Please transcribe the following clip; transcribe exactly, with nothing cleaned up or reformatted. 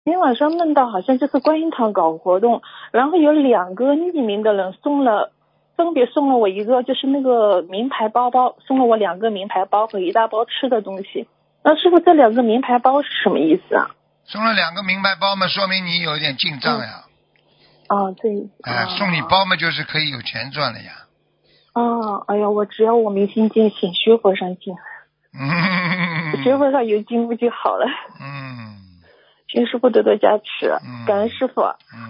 今天晚上梦到好像就是观音堂搞活动，然后有两个匿名的人送了，分别送了我一个就是那个名牌包包，送了我两个名牌包和一大包吃的东西。那师傅，这两个名牌包是什么意思啊？ 送了两个名牌包嘛，说明你有点进账呀。 哦，对。 哎、 哦、 送你包嘛，就是可以有钱赚了呀。 哦，哎呀，我只要我明心见性，学佛上进， 嗯， 学佛上有进步就好了。 嗯， 请师傅多多加持， 嗯感恩师傅。 嗯。